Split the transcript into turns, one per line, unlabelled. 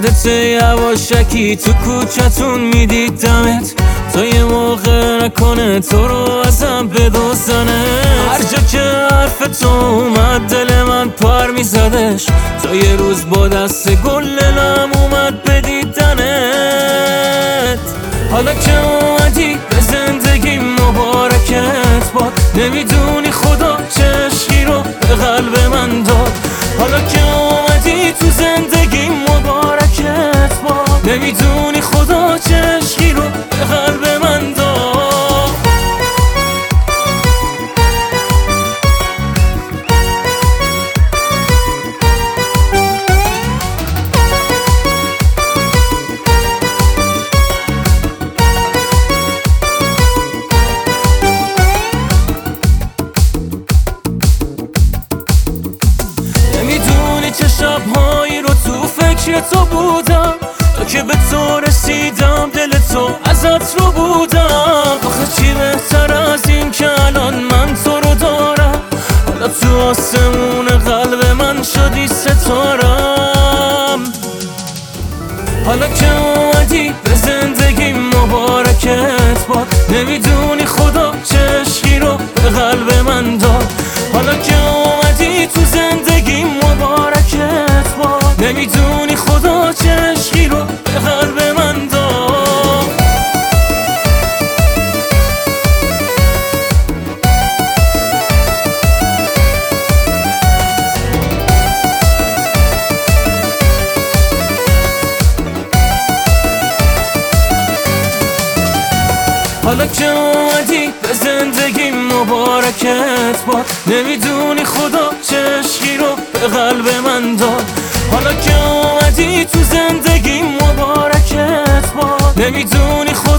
یادت یواشکی تو کوچتون میدیدمت تا یه موقع نکنه تو رو ازم بدزدنه. هر جا که حرف تو اومد دل من پر میزدش تا یه روز با دست گلنم اومد بدیدنت. حالا که اومدی به زندگی مبارکت باد، نمیدونی خدا چه عشقی رو به قلب من داد. حالا که اومدی تو زندگی مبارکت باد، نمیدونی خدا چه عشقی رو به قلب من داد. چه شبهایی رو تو فکر تو بودم تا که به تو رسیدم دل تو ازت رو بودم. آخه چی بهتر از این که الان من تو رو دارم، حالا تو آسمون قلب من شدی ستارم. حالا که اومدی به زندگی مبارکت باد، نمیدونی خدا چه عشقی رو به قلب من داد. حالا که اومدی تو زندگی مبارکت باد، نمیدونی خدا چه عشقی رو به قلب من داد. حالا که اومدی به زندگی مبارکت باد، نمیدونی خدا چه عشقی رو به قلب من داد. حالا که اومدی تو زندگی مبارکت باد، نمیدونی خدا